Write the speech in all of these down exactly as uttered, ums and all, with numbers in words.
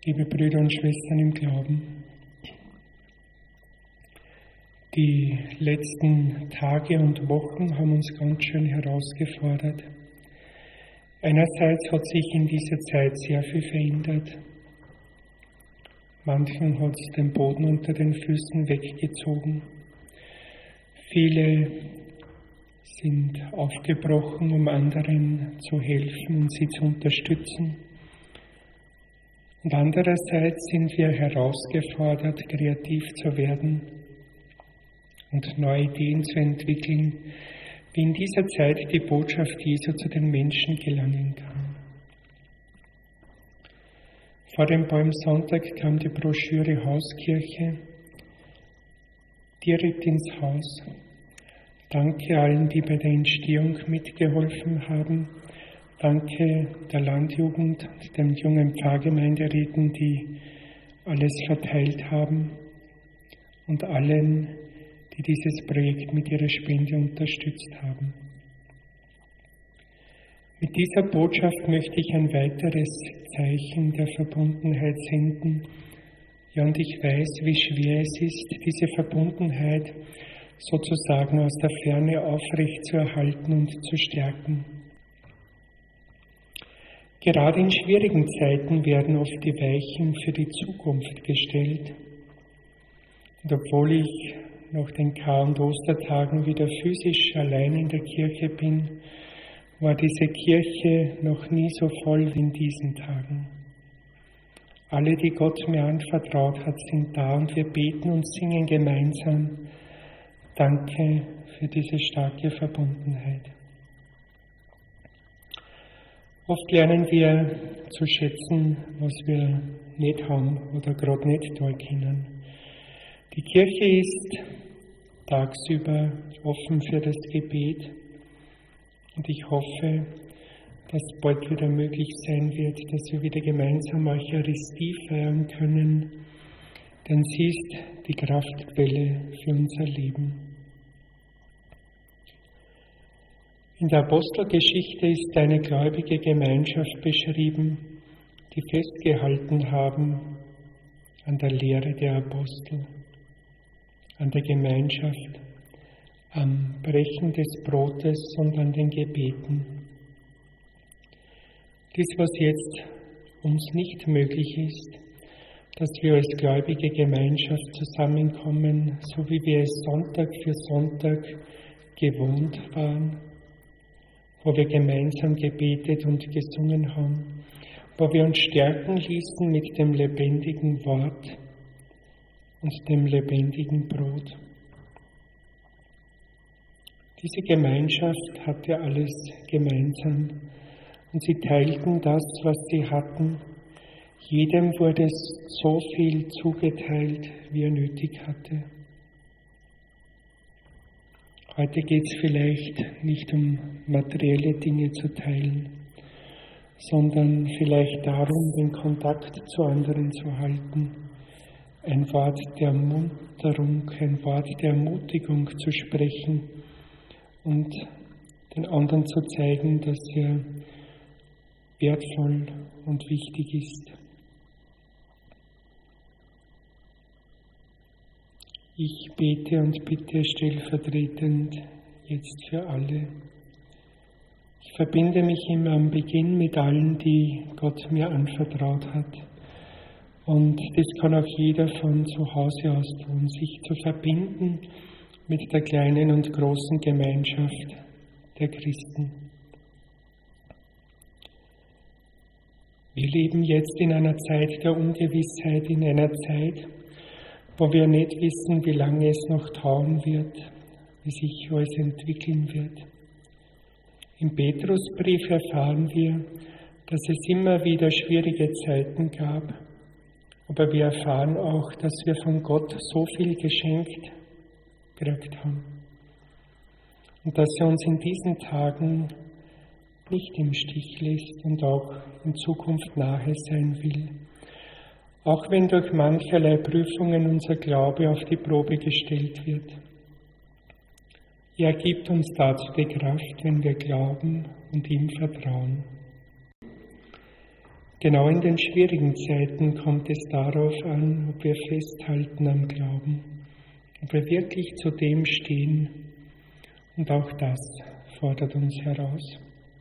Liebe Brüder und Schwestern im Glauben, die letzten Tage und Wochen haben uns ganz schön herausgefordert. Einerseits hat sich in dieser Zeit sehr viel verändert. Manchen hat es den Boden unter den Füßen weggezogen. Viele sind aufgebrochen, um anderen zu helfen und sie zu unterstützen. Und andererseits sind wir herausgefordert, kreativ zu werden und neue Ideen zu entwickeln, wie in dieser Zeit die Botschaft Jesu zu den Menschen gelangen kann. Vor dem Palmsonntag kam die Broschüre Hauskirche direkt ins Haus. Danke allen, die bei der Entstehung mitgeholfen haben. Danke der Landjugend und den jungen Pfarrgemeinderäten, die alles verteilt haben, und allen, die dieses Projekt mit ihrer Spende unterstützt haben. Mit dieser Botschaft möchte ich ein weiteres Zeichen der Verbundenheit senden. Ja, und ich weiß, wie schwer es ist, diese Verbundenheit sozusagen aus der Ferne aufrecht zu erhalten und zu stärken. Gerade in schwierigen Zeiten werden oft die Weichen für die Zukunft gestellt. Und obwohl ich nach den Kar- und Ostertagen wieder physisch allein in der Kirche bin, war diese Kirche noch nie so voll wie in diesen Tagen. Alle, die Gott mir anvertraut hat, sind da und wir beten und singen gemeinsam. Danke für diese starke Verbundenheit. Oft lernen wir zu schätzen, was wir nicht haben oder gerade nicht tun können. Die Kirche ist tagsüber offen für das Gebet und ich hoffe, dass bald wieder möglich sein wird, dass wir wieder gemeinsam Eucharistie feiern können, denn sie ist die Kraftquelle für unser Leben. In der Apostelgeschichte ist eine gläubige Gemeinschaft beschrieben, die festgehalten haben an der Lehre der Apostel, an der Gemeinschaft, am Brechen des Brotes und an den Gebeten. Dies, was jetzt uns nicht möglich ist, dass wir als gläubige Gemeinschaft zusammenkommen, so wie wir es Sonntag für Sonntag gewohnt waren, wo wir gemeinsam gebetet und gesungen haben, wo wir uns stärken ließen mit dem lebendigen Wort und dem lebendigen Brot. Diese Gemeinschaft hatte alles gemeinsam und sie teilten das, was sie hatten. Jedem wurde so viel zugeteilt, wie er nötig hatte. Heute geht es vielleicht nicht um materielle Dinge zu teilen, sondern vielleicht darum, den Kontakt zu anderen zu halten, ein Wort der Ermunterung, ein Wort der Ermutigung zu sprechen und den anderen zu zeigen, dass er wertvoll und wichtig ist. Ich bete und bitte stellvertretend jetzt für alle. Ich verbinde mich immer am Beginn mit allen, die Gott mir anvertraut hat. Und das kann auch jeder von zu Hause aus tun, sich zu verbinden mit der kleinen und großen Gemeinschaft der Christen. Wir leben jetzt in einer Zeit der Ungewissheit, in einer Zeit, wo wir nicht wissen, wie lange es noch dauern wird, wie sich alles entwickeln wird. Im Petrusbrief erfahren wir, dass es immer wieder schwierige Zeiten gab, aber wir erfahren auch, dass wir von Gott so viel geschenkt gekriegt haben und dass er uns in diesen Tagen nicht im Stich lässt und auch in Zukunft nahe sein will. Auch wenn durch mancherlei Prüfungen unser Glaube auf die Probe gestellt wird. Er gibt uns dazu die Kraft, wenn wir glauben und ihm vertrauen. Genau in den schwierigen Zeiten kommt es darauf an, ob wir festhalten am Glauben, ob wir wirklich zu dem stehen. Und auch das fordert uns heraus.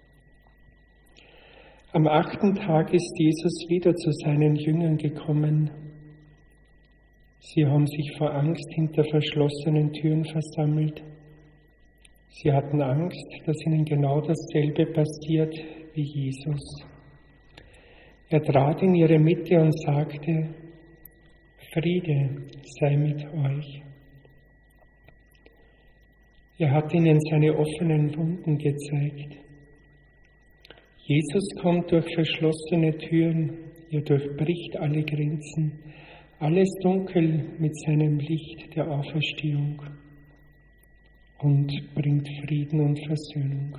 Am achten Tag ist Jesus wieder zu seinen Jüngern gekommen. Sie haben sich vor Angst hinter verschlossenen Türen versammelt. Sie hatten Angst, dass ihnen genau dasselbe passiert wie Jesus. Er trat in ihre Mitte und sagte: Friede sei mit euch. Er hat ihnen seine offenen Wunden gezeigt. Jesus kommt durch verschlossene Türen, er durchbricht alle Grenzen, alles Dunkel mit seinem Licht der Auferstehung und bringt Frieden und Versöhnung.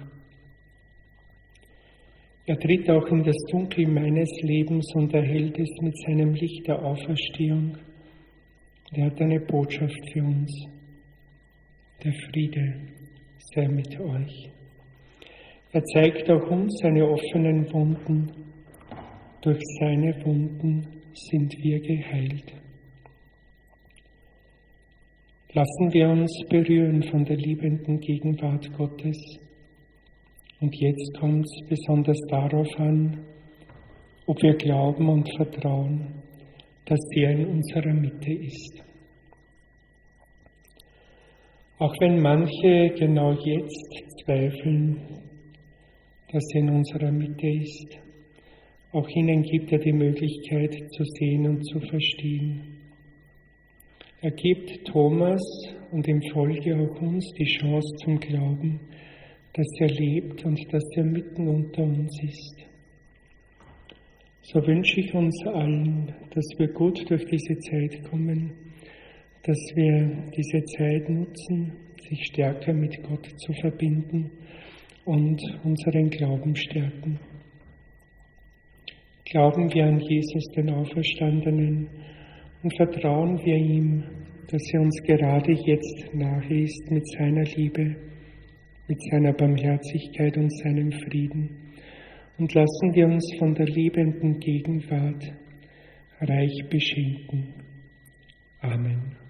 Er tritt auch in das Dunkel meines Lebens und erhellt es mit seinem Licht der Auferstehung. Er hat eine Botschaft für uns. Der Friede sei mit euch. Er zeigt auch uns seine offenen Wunden. Durch seine Wunden sind wir geheilt. Lassen wir uns berühren von der liebenden Gegenwart Gottes. Und jetzt kommt es besonders darauf an, ob wir glauben und vertrauen, dass er in unserer Mitte ist. Auch wenn manche genau jetzt zweifeln, dass er in unserer Mitte ist, auch ihnen gibt er die Möglichkeit zu sehen und zu verstehen. Er gibt Thomas und im Folge auch uns die Chance zum Glauben, dass er lebt und dass er mitten unter uns ist. So wünsche ich uns allen, dass wir gut durch diese Zeit kommen, dass wir diese Zeit nutzen, sich stärker mit Gott zu verbinden und unseren Glauben stärken. Glauben wir an Jesus, den Auferstandenen, und vertrauen wir ihm, dass er uns gerade jetzt nahe ist mit seiner Liebe, mit seiner Barmherzigkeit und seinem Frieden. Und lassen wir uns von der liebenden Gegenwart reich beschenken. Amen.